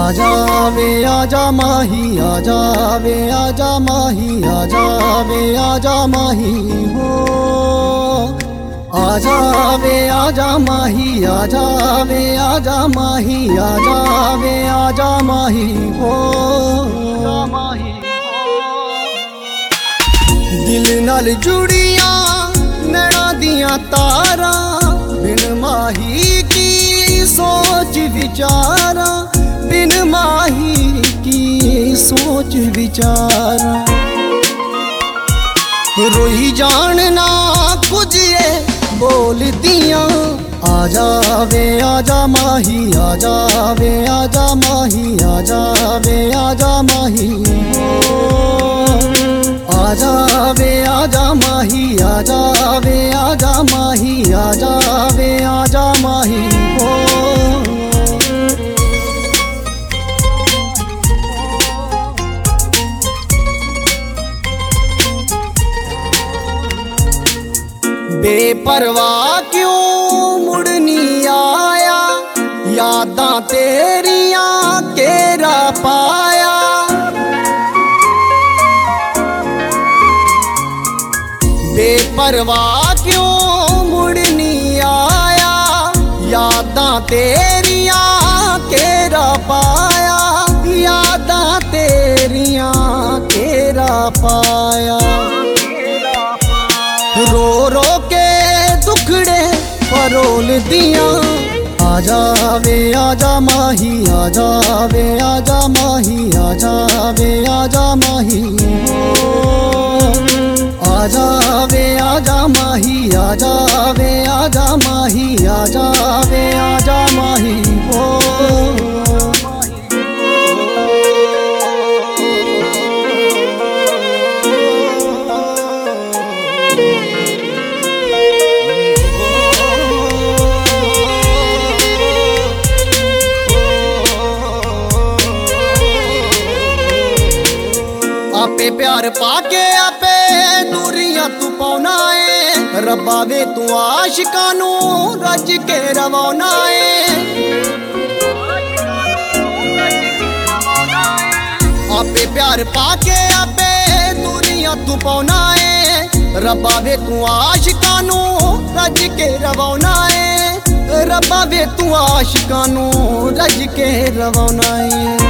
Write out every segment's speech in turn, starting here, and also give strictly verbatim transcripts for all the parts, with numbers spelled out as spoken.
आजा वे आजा माही, आजा वे आजा माही, आजा वे आजा माही हो। आजा वे आजा माही, आजा वे आजा माही, आजा वे आजा माही हो। दिल नाल जुड़िया नैना दिया तारा, बिन माही की सोच विचारा, बिन माही की सोच विचारा। रोई जानना कुछ ये बोल दिया, आजा वे आजा माही, आजा वे आजा माही, आजा वे आजा माही हो। आजा वे आजा माही, आजा वे आजा माही, आजा वे आजा माही हो। बेपरवाह क्यों मुड़नी आया, यादां तेरियां केरा पाया। बेपरवाह क्यों मुड़नी आया, यादां तेरियां केरा पाया, यादां तेरियां केरा पाया। रो रो के दुखड़े फरोल दिया, आजा वे आजा माही, आजा वे आजा माही, आजा वे आजा माही हो। आजा वे आजा माही, आजा वे आजा माही, आजा वे आजा माही हो। आपे प्यार पाके आपे दूरियां तू पाउना है, रब्बा वे तू आशिकां नू रज के रवाना है। आपे प्यार पाके आपे दूरियां तू पाउना है, रब्बा वे तू आशिकां नू रज के रवाना है। रब्बा वे तू आशिकां नू रज के रवाना है।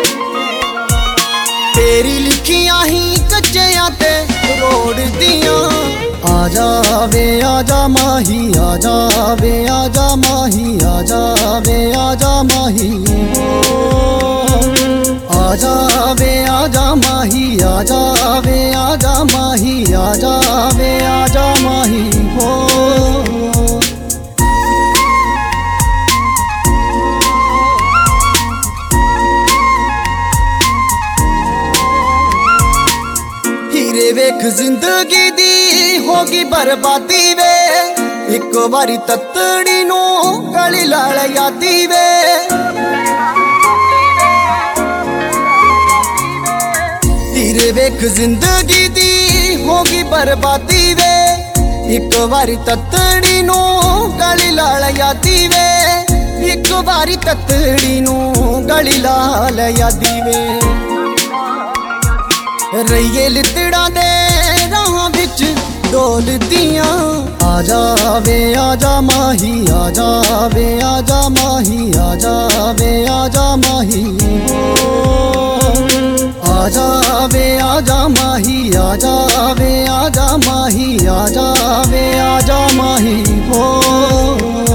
तेरी लिखियां ही कच्चियां ते रोड दियां, आजा वे आजा माही, आजा वे आजा माही, आजा वे आजा माही हो। आजा वे आजा माही, आजा वे आजा माही, आजा वे आजा माही हो। वेख जिंदगी दी होगी बर्बादी वे, एक बारी तत्ड़ी नू गली लाल यादी वे। तेरे वेख जिंदगी दी होगी बर्बादी वे, एक बारी तत्ड़ी नू गली लाल यादी वे। एक बारी तत्ड़ी नू गली लाल यादी वे। रहिए लितड़ा दे राह बिच डोल दियां, आजा वे आजा माही, आजा वे आजा माही, आजा वे आजा माही हो। आजा वे आजा माही, आजा वे आजा माही, आजा वे आजा माही हो।